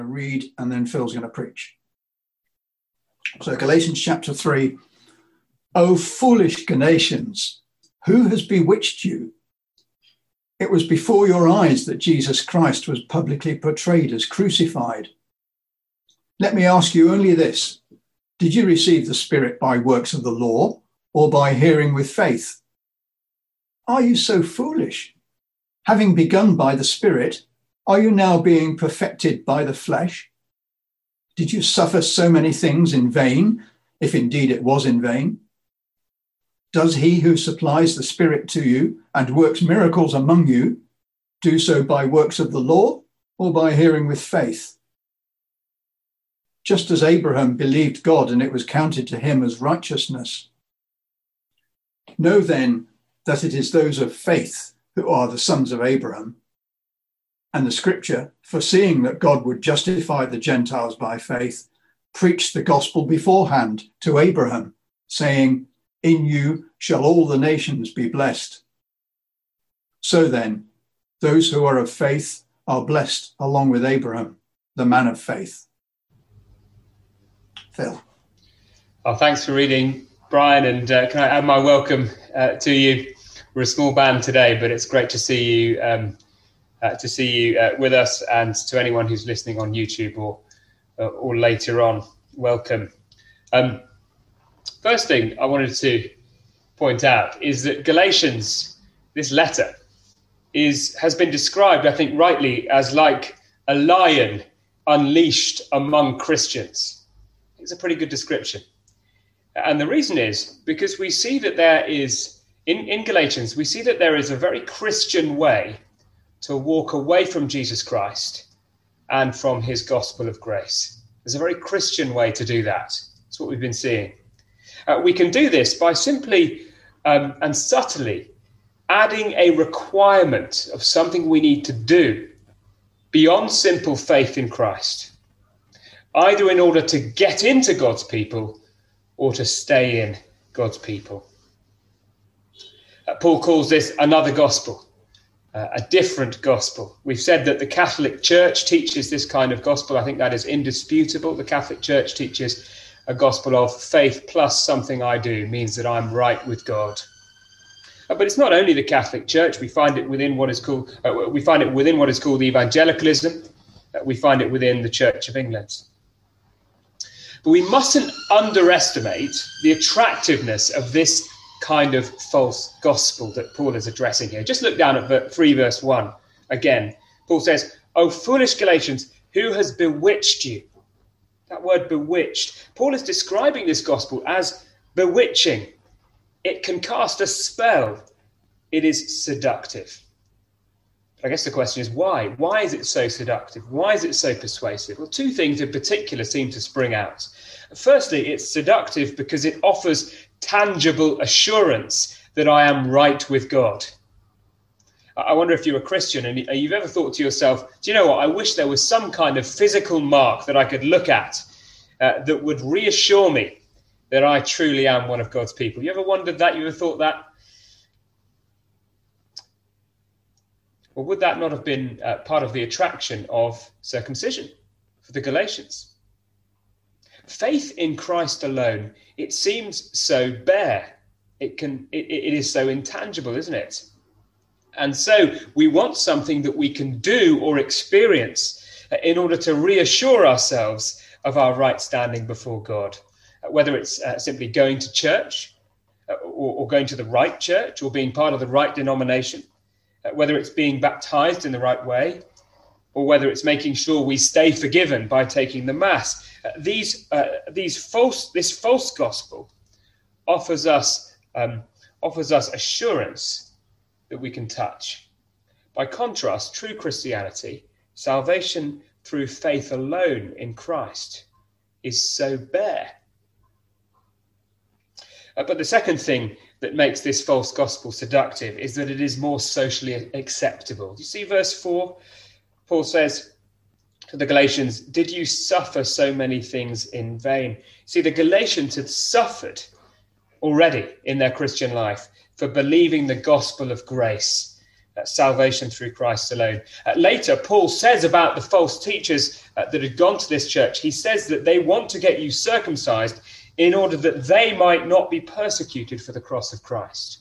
read, and then Phil's going to preach. So Galatians chapter 3. O foolish Galatians, who has bewitched you? It was before your eyes that Jesus Christ was publicly portrayed as crucified. Let me ask you only this. Did you receive the Spirit by works of the law or by hearing with faith? Are you so foolish? Having begun by the Spirit, are you now being perfected by the flesh? Did you suffer so many things in vain, if indeed it was in vain? Does he who supplies the Spirit to you and works miracles among you do so by works of the law or by hearing with faith? Just as Abraham believed God and it was counted to him as righteousness. Know then that it is those of faith who are the sons of Abraham. And the scripture, foreseeing that God would justify the Gentiles by faith, preached the gospel beforehand to Abraham, saying, in you shall all the nations be blessed. So then, those who are of faith are blessed along with Abraham, the man of faith. Phil. Oh, thanks for reading, Brian, and can I add my welcome to you? We're a small band today, but it's great to see you with us, and to anyone who's listening on YouTube or later on, welcome. First thing I wanted to point out is that Galatians, this letter, has been described, I think rightly, as like a lion unleashed among Christians. It's a pretty good description. And the reason is because we see that there is, in Galatians, we see that there is a very Christian way to walk away from Jesus Christ and from his gospel of grace. There's a very Christian way to do that. That's what we've been seeing. We can do this by simply and subtly adding a requirement of something we need to do beyond simple faith in Christ, either in order to get into God's people or to stay in God's people. Paul calls this another gospel, a different gospel. We've said that the Catholic Church teaches this kind of gospel. I think that is indisputable. The Catholic Church teaches a gospel of faith plus something I do means that I'm right with God. But it's not only the Catholic Church. We find it within what is called evangelicalism. We find it within the Church of England. But we mustn't underestimate the attractiveness of this kind of false gospel that Paul is addressing here. Just look down at 3 verse 1 again. Paul says, "O foolish Galatians, who has bewitched you?" That word bewitched. Paul is describing this gospel as bewitching. It can cast a spell. It is seductive. I guess the question is why? Why is it so seductive? Why is it so persuasive? Well, two things in particular seem to spring out. Firstly, it's seductive because it offers tangible assurance that I am right with God. I wonder if you're a Christian and you've ever thought to yourself, do you know what? I wish there was some kind of physical mark that I could look at that would reassure me that I truly am one of God's people. You ever wondered that? You ever thought that? Or would that not have been part of the attraction of circumcision for the Galatians? Faith in Christ alone, it seems so bare. It is so intangible, isn't it? And so we want something that we can do or experience in order to reassure ourselves of our right standing before God, whether it's simply going to church or going to the right church or being part of the right denomination, whether it's being baptized in the right way, or whether it's making sure we stay forgiven by taking the Mass. This false gospel offers us assurance that we can touch. By contrast, true Christianity, salvation through faith alone in Christ, is so bare. But the second thing that makes this false gospel seductive is that it is more socially acceptable. You see verse 4? Paul says to the Galatians, "Did you suffer so many things in vain?" See, the Galatians had suffered already in their Christian life for believing the gospel of grace, salvation through Christ alone. Later, Paul says about the false teachers that had gone to this church, he says that they want to get you circumcised in order that they might not be persecuted for the cross of Christ.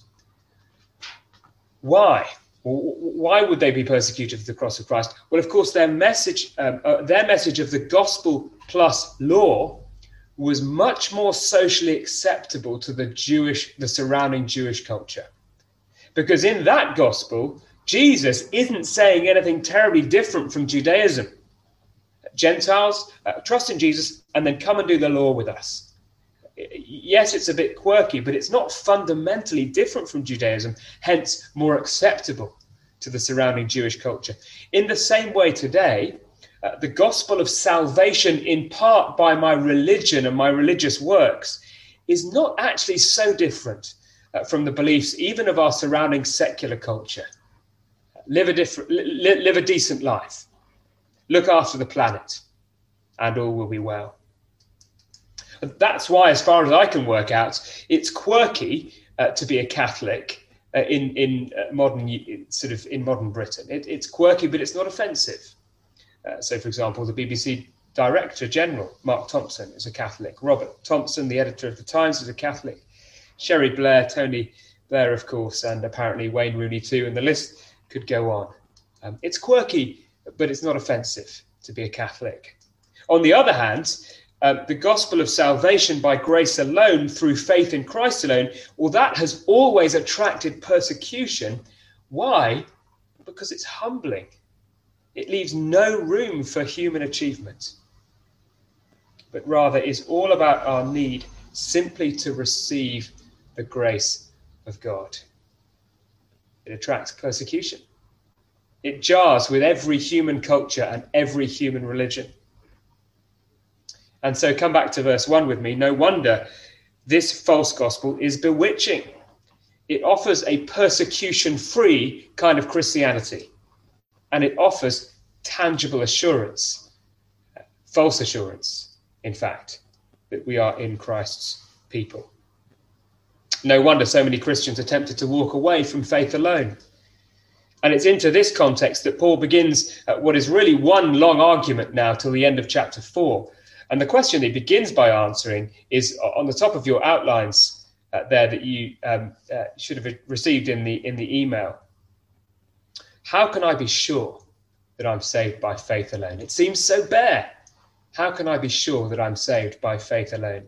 Why? Why would they be persecuted for the cross of Christ? Well, of course, their message of the gospel plus law was much more socially acceptable to the surrounding Jewish culture. Because in that gospel, Jesus isn't saying anything terribly different from Judaism. Gentiles, trust in Jesus and then come and do the law with us. Yes, it's a bit quirky, but it's not fundamentally different from Judaism, hence more acceptable to the surrounding Jewish culture. In the same way today, the gospel of salvation in part by my religion and my religious works is not actually so different from the beliefs even of our surrounding secular culture. Live a decent life. Look after the planet, and all will be well. That's why, as far as I can work out, it's quirky to be a Catholic in modern Britain. It's quirky, but it's not offensive. So, for example, the BBC Director General, Mark Thompson, is a Catholic. Robert Thompson, the editor of The Times, is a Catholic. Sherry Blair, Tony Blair, of course, and apparently Wayne Rooney too, and the list could go on. It's quirky, but it's not offensive to be a Catholic. On the other hand, the gospel of salvation by grace alone, through faith in Christ alone, well, that has always attracted persecution. Why? Because it's humbling. It leaves no room for human achievement, but rather is all about our need simply to receive the grace of God. It attracts persecution. It jars with every human culture and every human religion. And so come back to verse 1 with me. No wonder this false gospel is bewitching. It offers a persecution-free kind of Christianity. And it offers tangible assurance, false assurance, in fact, that we are in Christ's people. No wonder so many Christians are tempted to walk away from faith alone. And it's into this context that Paul begins what is really one long argument now till the end of chapter 4. And the question he begins by answering is on the top of your outlines there that you should have received in the email. How can I be sure that I'm saved by faith alone? It seems so bare. How can I be sure that I'm saved by faith alone?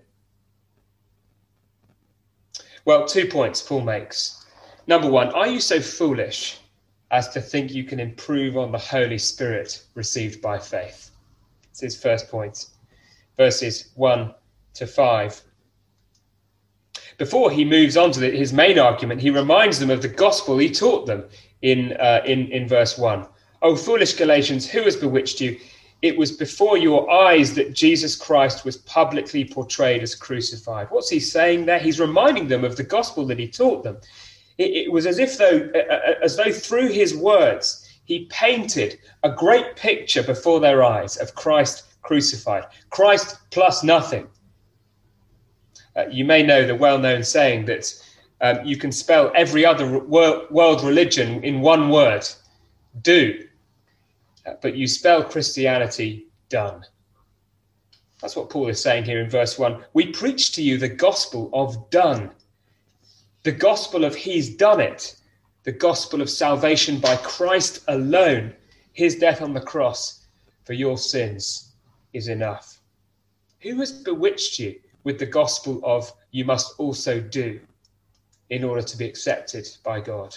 Well, 2 points Paul makes. Number one, are you so foolish as to think you can improve on the Holy Spirit received by faith? It's his first point. Verses 1 to 5. Before he moves on to his main argument, he reminds them of the gospel he taught them in verse 1. O foolish Galatians, who has bewitched you? It was before your eyes that Jesus Christ was publicly portrayed as crucified. What's he saying there? He's reminding them of the gospel that he taught them. It was as though through his words, he painted a great picture before their eyes of Christ crucified. Christ plus nothing. You may know the well-known saying that you can spell every other world religion in one word, do. But you spell Christianity done. That's what Paul is saying here in verse 1. We preach to you the gospel of done. The gospel of he's done it. The gospel of salvation by Christ alone. His death on the cross for your sins is enough. Who has bewitched you with the gospel of you must also do in order to be accepted by God?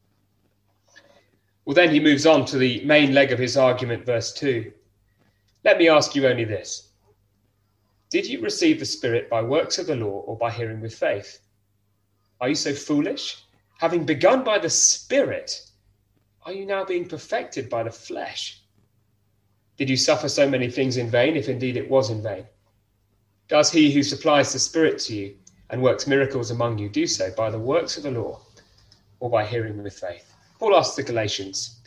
Well, then he moves on to the main leg of his argument, verse 2. Let me ask you only this. Did you receive the Spirit by works of the law or by hearing with faith? Are you so foolish? Having begun by the Spirit, are you now being perfected by the flesh? Did you suffer so many things in vain, if indeed it was in vain? Does he who supplies the Spirit to you and works miracles among you do so by the works of the law or by hearing with faith? Paul asks the Galatians,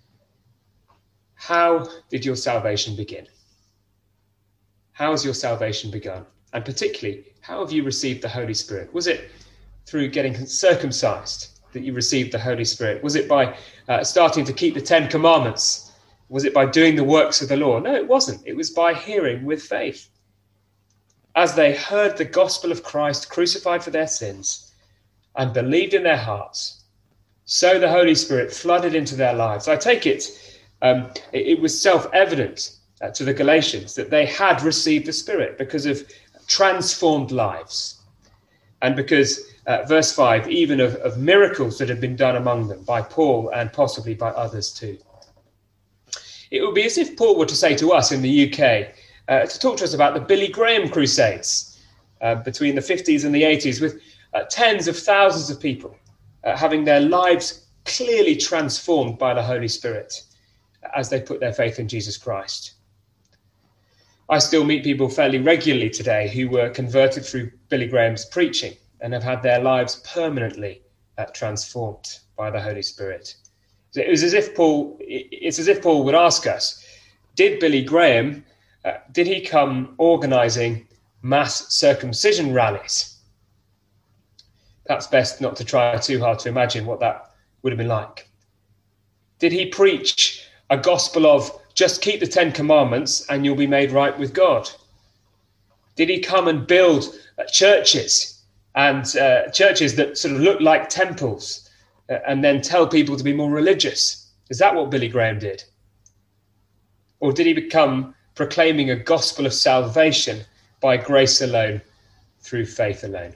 how did your salvation begin? How has your salvation begun? And particularly, how have you received the Holy Spirit? Was it through getting circumcised? that you received the Holy Spirit? Was it by starting to keep the 10 Commandments? Was it by doing the works of the law? No, it wasn't. It was by hearing with faith. As they heard the gospel of Christ crucified for their sins and believed in their hearts, so the Holy Spirit flooded into their lives. I take it, it was self-evident to the Galatians that they had received the Spirit because of transformed lives. And because, verse 5, even of miracles that had been done among them by Paul and possibly by others too. It would be as if Paul were to say to us in the UK, to talk to us about the Billy Graham Crusades between the 50s and the 80s, with tens of thousands of people having their lives clearly transformed by the Holy Spirit as they put their faith in Jesus Christ. I still meet people fairly regularly today who were converted through Billy Graham's preaching and have had their lives permanently transformed by the Holy Spirit. So it's as if Paul would ask us, did Billy Graham, did he come organising mass circumcision rallies? Perhaps best not to try too hard to imagine what that would have been like. Did he preach a gospel of just keep the 10 Commandments and you'll be made right with God? Did he come and build churches and churches that sort of look like temples and then tell people to be more religious? Is that what Billy Graham did? Or did he become proclaiming a gospel of salvation by grace alone, through faith alone?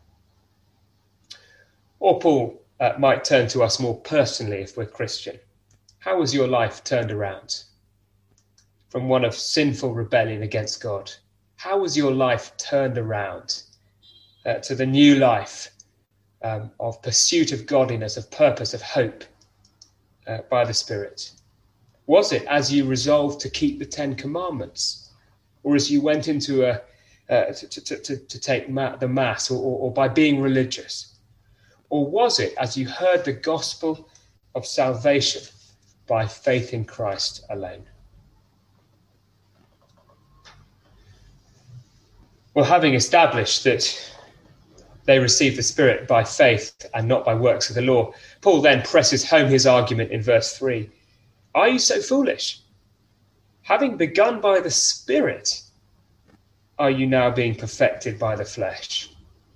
Or Paul might turn to us more personally if we're Christian. How was your life turned around from one of sinful rebellion against God? How was your life turned around to the new life of pursuit of godliness, of purpose, of hope by the Spirit? Was it as you resolved to keep the 10 Commandments, or as you went into to take the Mass, or by being religious? Or was it as you heard the gospel of salvation by faith in Christ alone? Well, having established that they received the Spirit by faith and not by works of the law, Paul then presses home his argument in verse 3. Are you so foolish? Having begun by the Spirit, are you now being perfected by the flesh?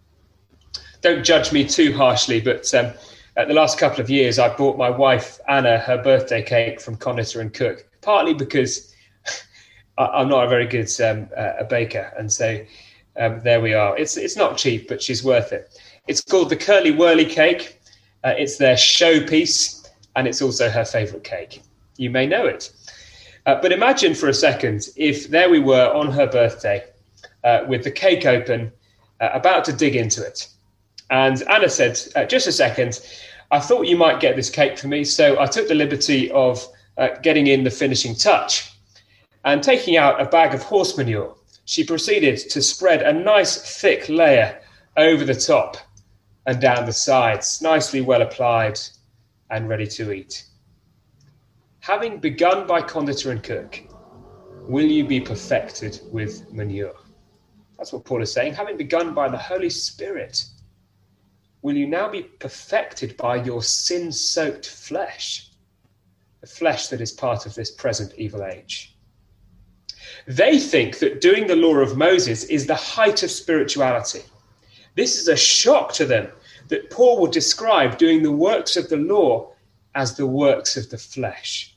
Don't judge me too harshly, but the last couple of years, I bought my wife, Anna, her birthday cake from Conator & Cook, partly because I'm not a very good a baker. And so there we are. It's not cheap, but she's worth it. It's called the Curly Whirly cake. It's their showpiece, and it's also her favourite cake. You may know it. But imagine for a second if there we were on her birthday with the cake open, about to dig into it. And Anna said, just a second, I thought you might get this cake for me, so I took the liberty of getting in the finishing touch. And taking out a bag of horse manure, she proceeded to spread a nice thick layer over the top and down the sides, nicely well applied and ready to eat. Having begun by Conator & Cook, will you be perfected with manure? That's what Paul is saying. Having begun by the Holy Spirit, will you now be perfected by your sin-soaked flesh, the flesh that is part of this present evil age? They think that doing the law of Moses is the height of spirituality. This is a shock to them that Paul would describe doing the works of the law as the works of the flesh.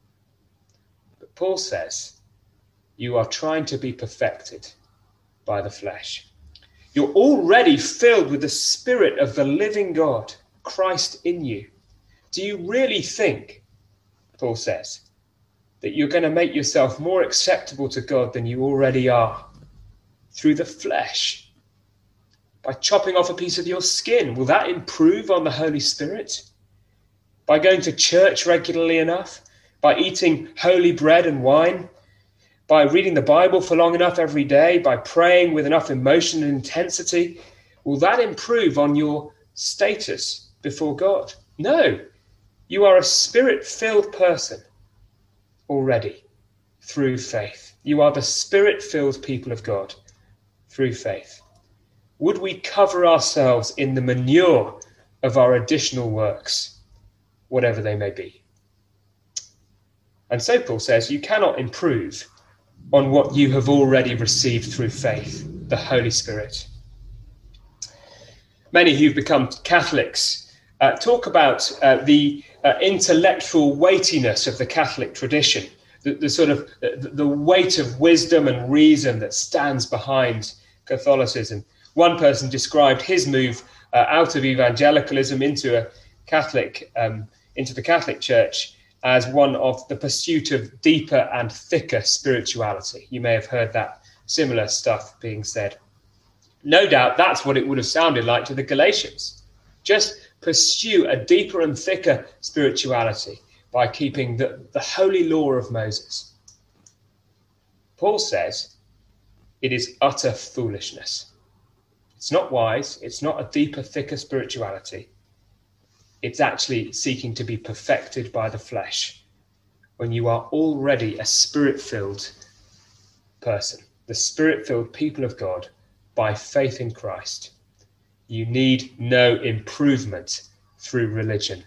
But Paul says, you are trying to be perfected by the flesh. You're already filled with the Spirit of the living God, Christ in you. Do you really think, Paul says, that you're going to make yourself more acceptable to God than you already are through the flesh? By chopping off a piece of your skin, will that improve on the Holy Spirit? By going to church regularly enough? By eating holy bread and wine? By reading the Bible for long enough every day? By praying with enough emotion and intensity? Will that improve on your status before God? No. You are a Spirit-filled person already through faith. You are the Spirit-filled people of God through faith. Would we cover ourselves in the manure of our additional works, whatever they may be. And so Paul says, you cannot improve on what you have already received through faith, the Holy Spirit. Many who've become Catholics talk about the intellectual weightiness of the Catholic tradition, the sort of the weight of wisdom and reason that stands behind Catholicism. One person described his move out of evangelicalism into the Catholic Church as one of the pursuit of deeper and thicker spirituality. You may have heard that similar stuff being said. No doubt that's what it would have sounded like to the Galatians. Just pursue a deeper and thicker spirituality by keeping the holy law of Moses. Paul says it is utter foolishness. It's not wise. It's not a deeper, thicker spirituality. It's actually seeking to be perfected by the flesh when you are already a spirit-filled person, the spirit-filled people of God by faith in Christ. You need no improvement through religion.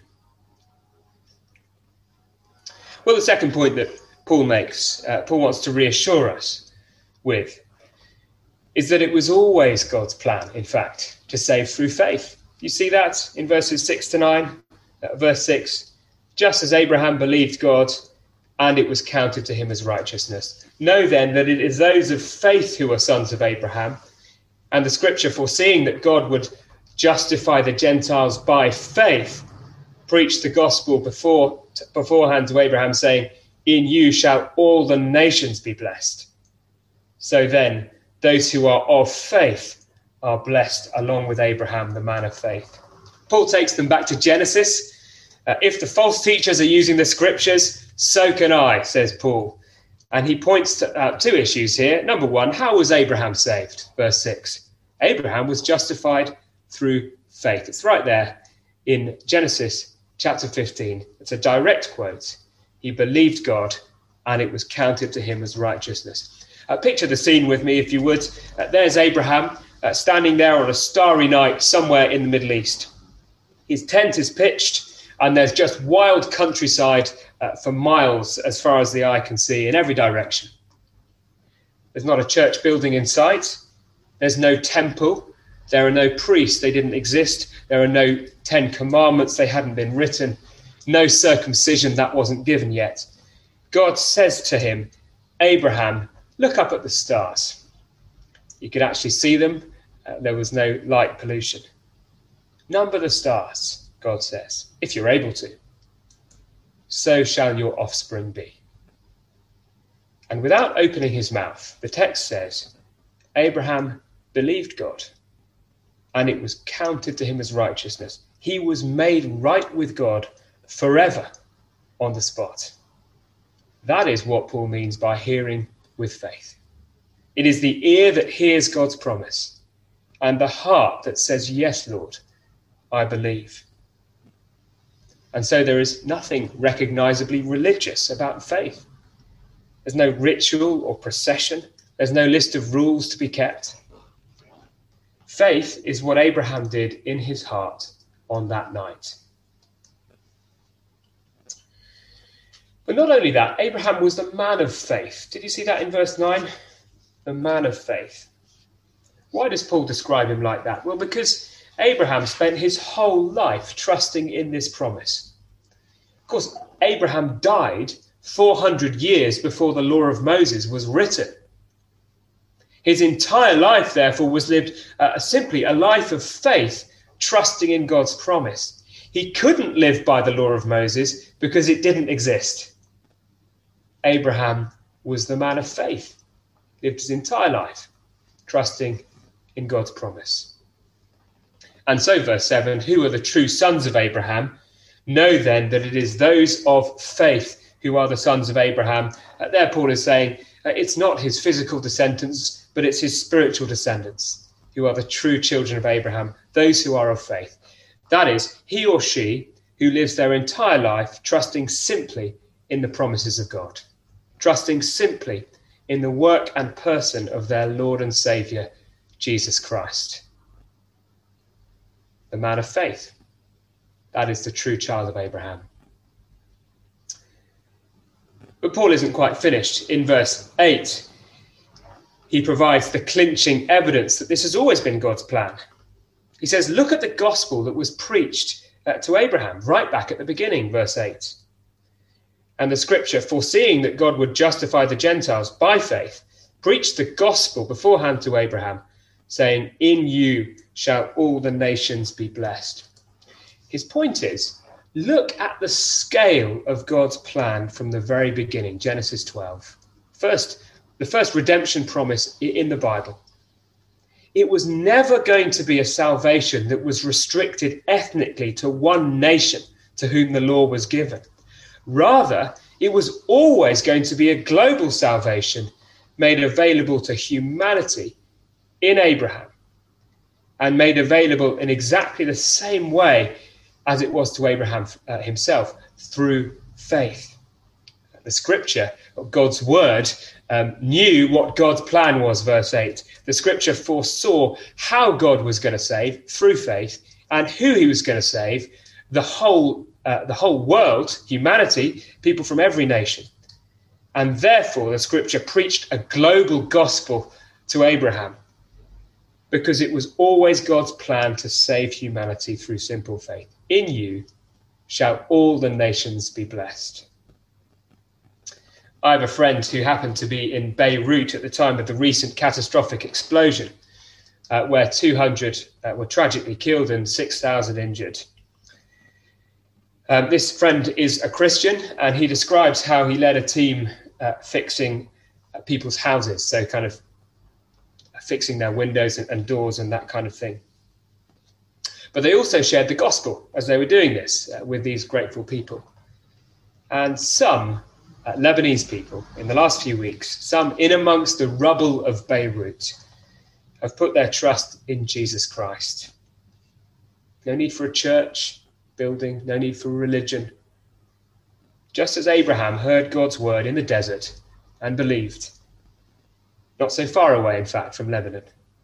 Well, the second point that Paul makes, Paul wants to reassure us with, is that it was always God's plan, in fact, to save through faith. You see that in verses 6 to 9. Verse 6, just as Abraham believed God, and it was counted to him as righteousness. Know then that it is those of faith who are sons of Abraham, and the scripture foreseeing that God would justify the Gentiles by faith, preached the gospel beforehand to Abraham, saying, in you shall all the nations be blessed. So then, those who are of faith are blessed along with Abraham, the man of faith. Paul takes them back to Genesis. If the false teachers are using the scriptures, so can I, says Paul. And he points to two issues here. Number one, how was Abraham saved? Verse 6. Abraham was justified through faith. It's right there in Genesis chapter 15. It's a direct quote. He believed God, and it was counted to him as righteousness. Picture the scene with me, if you would. There's Abraham standing there on a starry night somewhere in the Middle East. His tent is pitched, and there's just wild countryside for miles as far as the eye can see in every direction. There's not a church building in sight. There's no temple. There are no priests. They didn't exist. There are no 10 commandments. They hadn't been written. No circumcision. That wasn't given yet. God says to him, Abraham, look up at the stars. You could actually see them. There was no light pollution. Number the stars, God says, if you're able to. So shall your offspring be. And without opening his mouth, the text says, Abraham believed God, and it was counted to him as righteousness. He was made right with God forever on the spot. That is what Paul means by hearing with faith. It is the ear that hears God's promise, and the heart that says, yes, Lord, I believe. And so there is nothing recognizably religious about faith. There's no ritual or procession. There's no list of rules to be kept. Faith is what Abraham did in his heart on that night. But not only that, Abraham was the man of faith. Did you see that in verse 9? The man of faith. Why does Paul describe him like that? Well, because Abraham spent his whole life trusting in this promise. Of course, Abraham died 400 years before the law of Moses was written. His entire life, therefore, was lived simply a life of faith, trusting in God's promise. He couldn't live by the law of Moses because it didn't exist. Abraham was the man of faith, lived his entire life trusting in God's promise. And so, verse 7, who are the true sons of Abraham? Know then that it is those of faith who are the sons of Abraham. There Paul is saying it's not his physical descendants, but it's his spiritual descendants who are the true children of Abraham, those who are of faith. That is, he or she who lives their entire life trusting simply in the promises of God, trusting simply in the work and person of their Lord and Saviour, Jesus Christ. The man of faith. That is the true child of Abraham. But Paul isn't quite finished. In verse 8, he provides the clinching evidence that this has always been God's plan. He says, look at the gospel that was preached to Abraham right back at the beginning, verse 8. And the scripture, foreseeing that God would justify the Gentiles by faith, preached the gospel beforehand to Abraham, saying, in you shall all the nations be blessed. His point is, look at the scale of God's plan from the very beginning, Genesis 12. The first redemption promise in the Bible. It was never going to be a salvation that was restricted ethnically to one nation to whom the law was given. Rather, it was always going to be a global salvation made available to humanity in Abraham, and made available in exactly the same way as it was to Abraham himself, through faith. The scripture, God's word, knew what God's plan was, verse 8. The scripture foresaw how God was going to save through faith, and who he was going to save, the whole world, humanity, people from every nation. And therefore, the scripture preached a global gospel to Abraham, because it was always God's plan to save humanity through simple faith. In you shall all the nations be blessed. I have a friend who happened to be in Beirut at the time of the recent catastrophic explosion, where 200 were tragically killed and 6,000 injured. This friend is a Christian, and he describes how he led a team fixing people's houses, so kind of fixing their windows and doors and that kind of thing. But they also shared the gospel as they were doing this with these grateful people. And some Lebanese people in the last few weeks, some in amongst the rubble of Beirut, have put their trust in Jesus Christ. No need for a church building, no need for religion. Just as Abraham heard God's word in the desert and believed, not so far away, in fact, from Lebanon.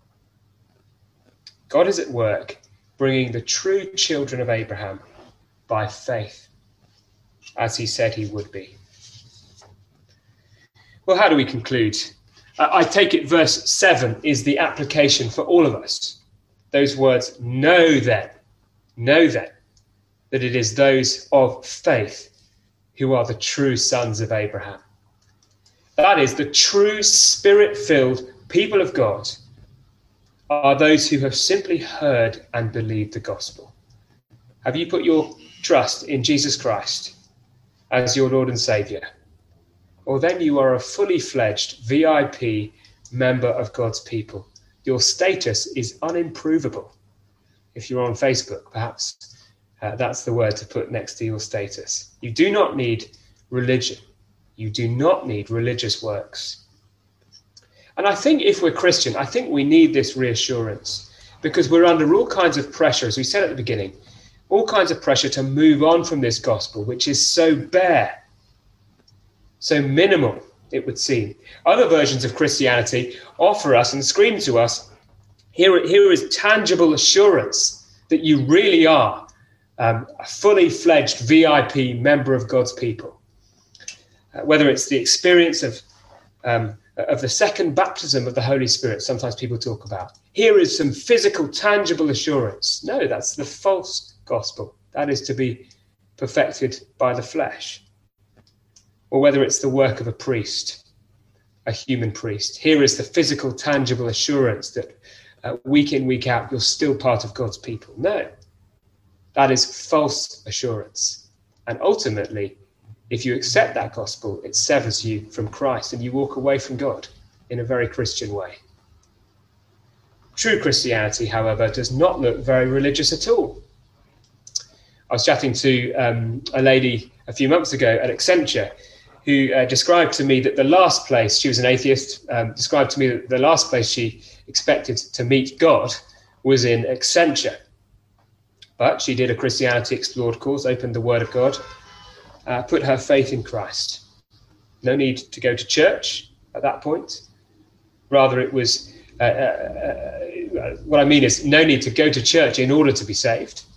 God is at work, bringing the true children of Abraham by faith, as he said he would be. Well, how do we conclude? I take it verse 7 is the application for all of us. Those words, know then, that it is those of faith who are the true sons of Abraham. That is, the true spirit-filled people of God are those who have simply heard and believed the gospel. Have you put your trust in Jesus Christ as your Lord and Saviour? Or then you are a fully fledged VIP member of God's people. Your status is unimprovable. If you're on Facebook, perhaps that's the word to put next to your status. You do not need religion. You do not need religious works. And I think if we're Christian, I think we need this reassurance, because we're under all kinds of pressure, as we said at the beginning, all kinds of pressure to move on from this gospel, which is so bare, so minimal, it would seem. Other versions of Christianity offer us and scream to us, here is tangible assurance that you really are a fully fledged VIP member of God's people. Whether it's the experience of the second baptism of the Holy Spirit, sometimes people talk about. Here is some physical, tangible assurance. No, that's the false gospel. That is to be perfected by the flesh. Or whether it's the work of a priest, a human priest. Here is the physical, tangible assurance that week in, week out, you're still part of God's people. No, that is false assurance. And ultimately, if you accept that gospel, it severs you from Christ and you walk away from God in a very Christian way. True Christianity, however, does not look very religious at all. I was chatting to a lady a few months ago at Accenture who described to me that the last place, she was an atheist, described to me that the last place she expected to meet God was in Accenture. But she did a Christianity Explored course, opened the Word of God, put her faith in Christ. No need to go to church at that point. Rather, it was, what I mean is no need to go to church in order to be saved.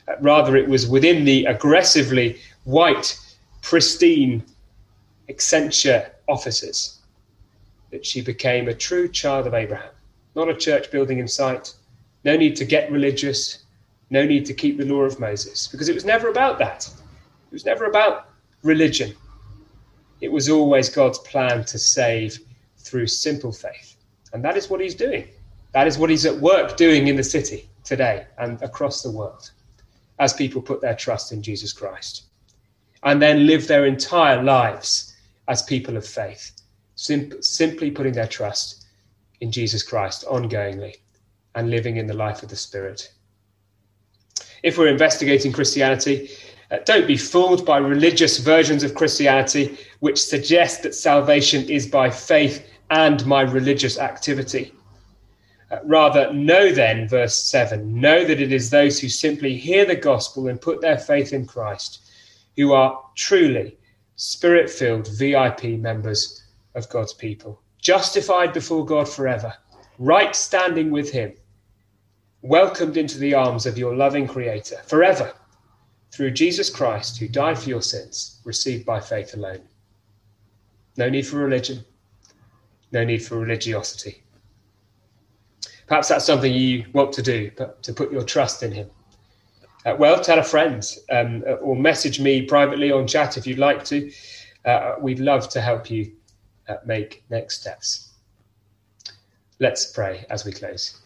Rather, it was within the aggressively white, pristine Accenture offices that she became a true child of Abraham. Not a church building in sight, no need to get religious, no need to keep the law of Moses, because it was never about that. It was never about religion. It was always God's plan to save through simple faith. And that is what he's doing. That is what he's at work doing in the city today and across the world, as people put their trust in Jesus Christ and then live their entire lives as people of faith, simply putting their trust in Jesus Christ ongoingly and living in the life of the Spirit. If we're investigating Christianity, don't be fooled by religious versions of Christianity which suggest that salvation is by faith and my religious activity. Rather, know then, verse 7, know that it is those who simply hear the gospel and put their faith in Christ who are truly Spirit-filled VIP members of God's people, justified before God forever, right standing with him, welcomed into the arms of your loving Creator forever, through Jesus Christ, who died for your sins, received by faith alone. No need for religion, no need for religiosity. Perhaps that's something you want to do, but to put your trust in him. Well, tell a friend or message me privately on chat if you'd like to. We'd love to help you make next steps. Let's pray as we close.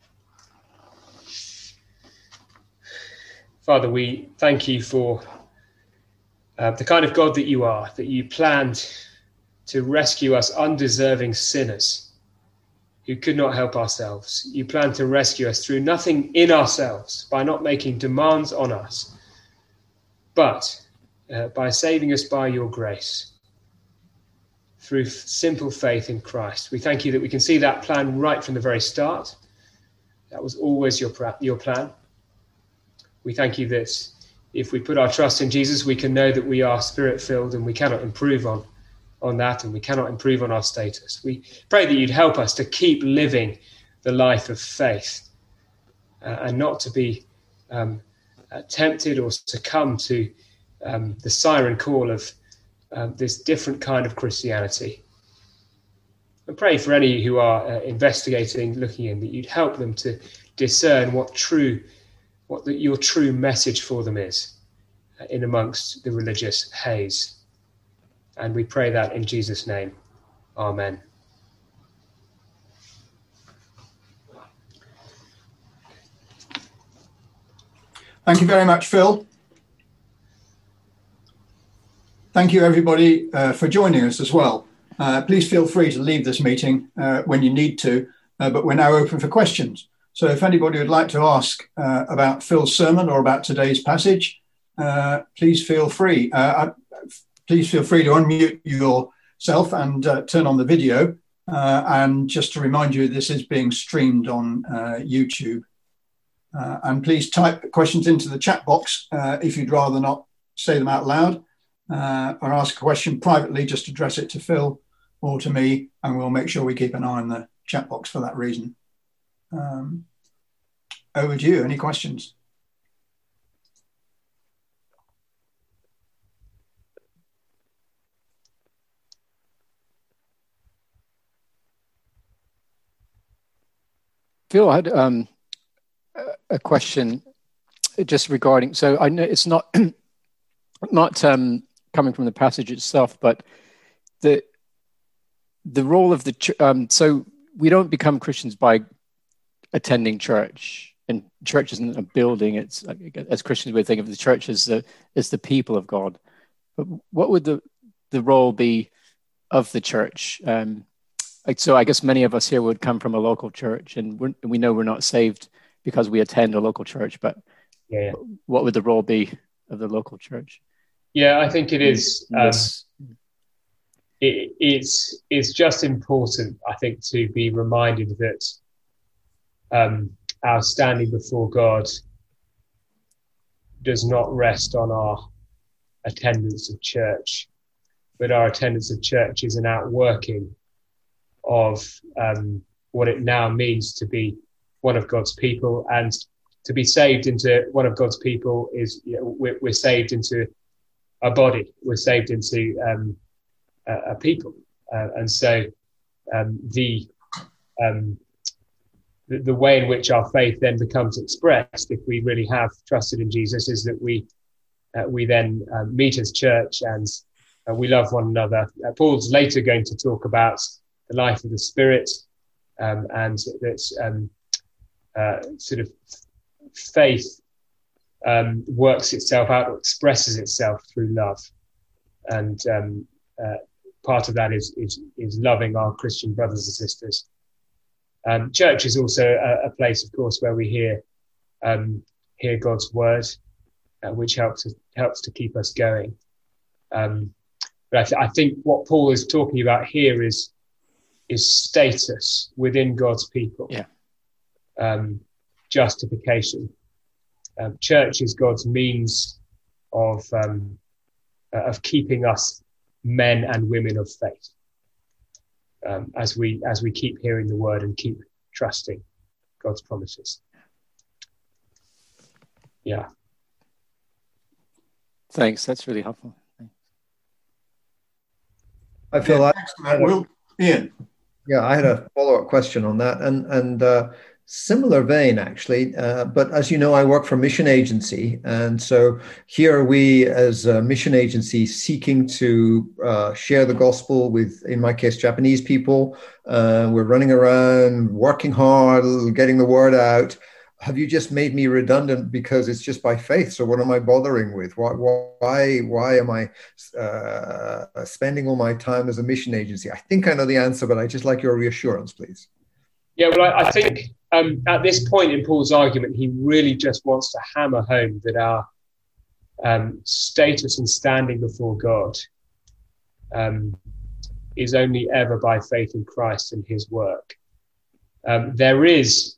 Father, we thank you for the kind of God that you are, that you planned to rescue us undeserving sinners who could not help ourselves. You planned to rescue us through nothing in ourselves, by not making demands on us, but by saving us by your grace through simple faith in Christ. We thank you that we can see that plan right from the very start. That was always your plan. We thank you that if we put our trust in Jesus, we can know that we are Spirit-filled and we cannot improve on that, and we cannot improve on our status. We pray that you'd help us to keep living the life of faith and not to be tempted or succumb to the siren call of this different kind of Christianity. And pray for any who are investigating, looking in, that you'd help them to discern what your true message for them is in amongst the religious haze. And we pray that in Jesus' name. Amen. Thank you very much, Phil. Thank you, everybody, for joining us as well. Please feel free to leave this meeting when you need to, but we're now open for questions. So if anybody would like to ask about Phil's sermon or about today's passage, please feel free. Please feel free to unmute yourself and turn on the video. And just to remind you, this is being streamed on YouTube. And please type questions into the chat box if you'd rather not say them out loud, or ask a question privately. Just address it to Phil or to me, and we'll make sure we keep an eye on the chat box for that reason. Over to you. Any questions? Phil, I had a question just regarding. So I know it's not coming from the passage itself, but the role of the so we don't become Christians by attending church, and church isn't a building. It's as Christians we think of the church as the people of God. But what would the role be of the church? So I guess many of us here would come from a local church, and we know we're not saved because we attend a local church, but what would the role be of the local church? Yeah, I think it is. It's just important, I think, to be reminded that our standing before God does not rest on our attendance of church, but our attendance of church is an outworking of what it now means to be one of God's people, and to be saved into one of God's people is, we're saved into a body. We're saved into a people, and so the way in which our faith then becomes expressed, if we really have trusted in Jesus, is that we then meet as church and we love one another. Paul's later going to talk about the life of the Spirit, and that sort of faith works itself out or expresses itself through love, and part of that is loving our Christian brothers and sisters. Church is also a place, of course, where we hear God's word, which helps to keep us going. But I think what Paul is talking about here is status within God's people. Yeah. Justification. Church is God's means of keeping us men and women of faith, as we keep hearing the word and keep trusting God's promises. Yeah. Thanks. That's really helpful. I feel like Ian. Yeah, I had a follow-up question on that, and similar vein actually. But as you know, I work for a mission agency, and so here we, as a mission agency, seeking to share the gospel with, in my case, Japanese people. We're running around, working hard, getting the word out. Have you just made me redundant because it's just by faith? So what am I bothering with? Why am I spending all my time as a mission agency? I think I know the answer, but I just like your reassurance, please. Yeah, well, I think at this point in Paul's argument, he really just wants to hammer home that our status and standing before God is only ever by faith in Christ and his work. There is...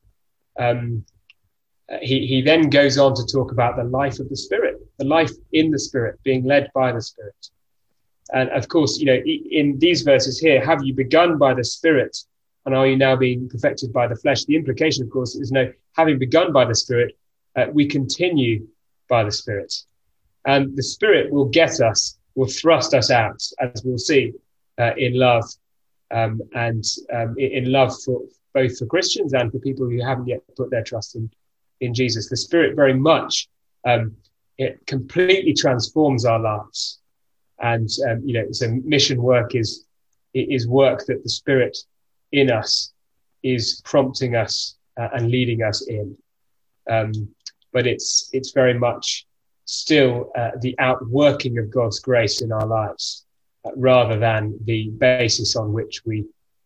He then goes on to talk about the life of the Spirit, the life in the Spirit, being led by the Spirit. And of course, in these verses here, have you begun by the Spirit, and are you now being perfected by the flesh? The implication, of course, is no, having begun by the Spirit, we continue by the Spirit. And the Spirit will thrust us out, as we'll see, in love, and in love for both for Christians and for people who haven't yet put their trust in Jesus. The Spirit very much, it completely transforms our lives. And, so mission work is work that the Spirit in us is prompting us and leading us in. But it's very much still the outworking of God's grace in our lives, rather than the basis on which we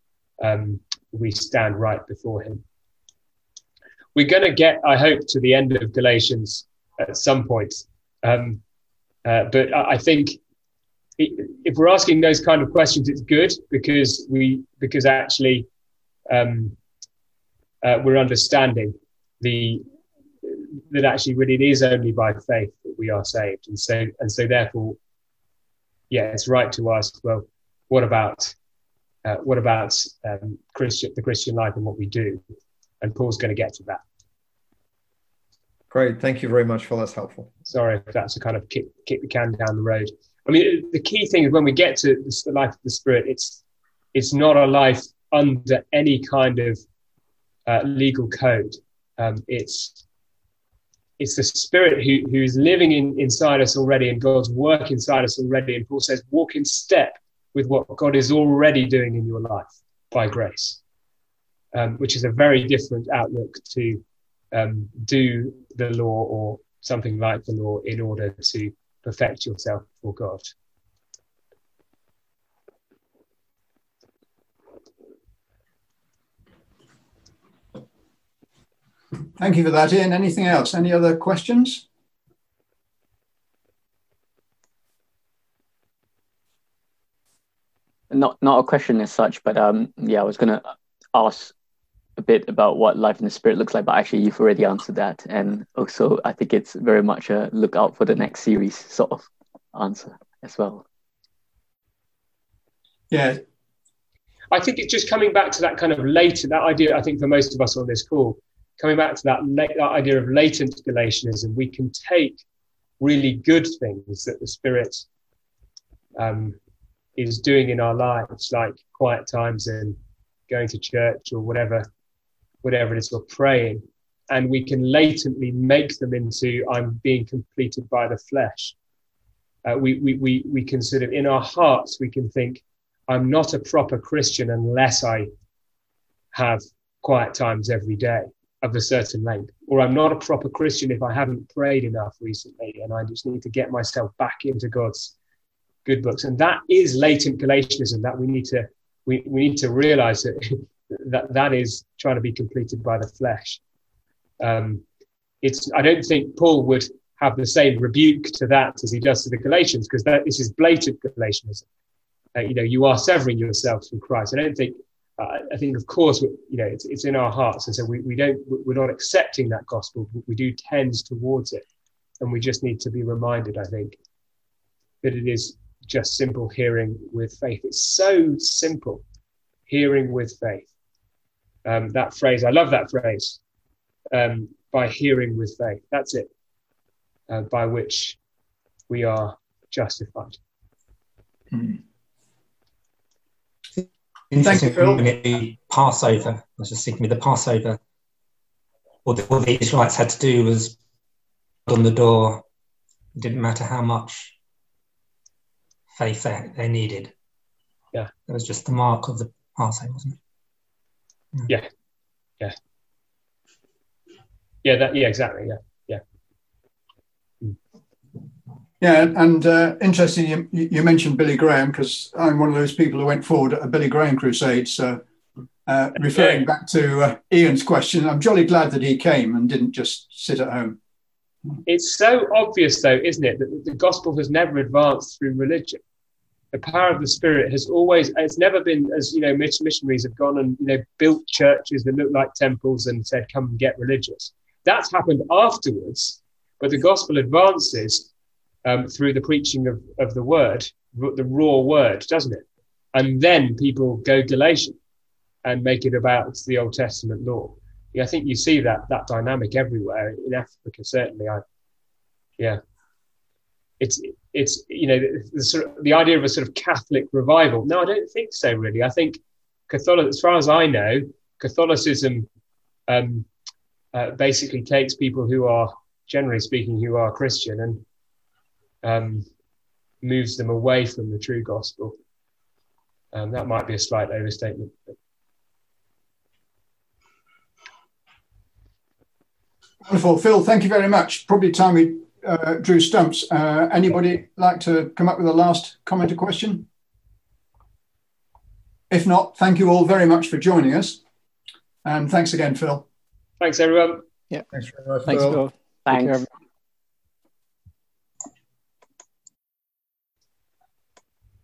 stand right before him. We're going to get, I hope, to the end of Galatians at some point. But I think if we're asking those kind of questions, it's good because actually we're understanding that actually really it is only by faith that we are saved. And so therefore, yeah, it's right to ask, well, what about the Christian life and what we do? And Paul's going to get to that. Great. Thank you very much, Phil. That's helpful. Sorry if that's a kind of kick the can down the road. I mean, the key thing is when we get to the life of the Spirit, it's not a life under any kind of legal code. It's the Spirit who is living inside us already, and God's work inside us already. And Paul says, walk in step with what God is already doing in your life by grace. Which is a very different outlook to do the law or something like the law in order to perfect yourself before God. Thank you for that, Ian. Anything else? Any other questions? Not a question as such, but I was going to ask a bit about what life in the Spirit looks like, but actually you've already answered that. And also I think it's very much a look out for the next series sort of answer as well. Yeah. I think it's just coming back to that kind of later, that idea, I think for most of us on this call, coming back to that idea of latent Galatianism, we can take really good things that the Spirit is doing in our lives, like quiet times and going to church or whatever it is, or praying, and we can latently make them into I'm being completed by the flesh. We can sort of, in our hearts, we can think, I'm not a proper Christian unless I have quiet times every day of a certain length, or I'm not a proper Christian if I haven't prayed enough recently, and I just need to get myself back into God's good books. And that is latent Galatianism that we need to realize that is trying to be completed by the flesh. I don't think Paul would have the same rebuke to that as he does to the Galatians, because this is blatant Galatianism. You are severing yourselves from Christ. I think, of course, it's in our hearts, and so we're not accepting that gospel, but we do tend towards it, and we just need to be reminded, I think, that it is just simple hearing with faith. It's so simple, hearing with faith. That phrase, I love that phrase. By hearing with faith, that's it. By which we are justified. Thank you, Phil. The Passover, I was just thinking, with the Passover, all the Israelites had to do was on the door. It didn't matter how much faith they needed. Yeah. It was just the mark of the Passover, wasn't it? Yeah. Exactly. Yeah, and interesting, you mentioned Billy Graham, because I'm one of those people who went forward at a Billy Graham crusade. So referring back to Ian's question, I'm jolly glad that he came and didn't just sit at home. It's so obvious, though, isn't it, that the gospel has never advanced through religion. The power of the Spirit has always, it's never been, as missionaries have gone and built churches that look like temples and said, come and get religious. That's happened afterwards, but the gospel advances through the preaching of the word, the raw word, doesn't it? And then people go Galatian and make it about the Old Testament law. I think you see that dynamic everywhere, in Africa certainly. It's the idea of a sort of Catholic revival. No, I don't think so, really. I think as far as I know, Catholicism basically takes people who are, generally speaking, who are Christian, and moves them away from the true gospel. That might be a slight overstatement. Wonderful. Phil, thank you very much. Probably time we drew stumps. Anybody like to come up with a last comment or question? If not, thank you all very much for joining us. And thanks again, Phil. Thanks, everyone. Yeah. Thanks very much, Thanks, Phil. Phil. Thanks.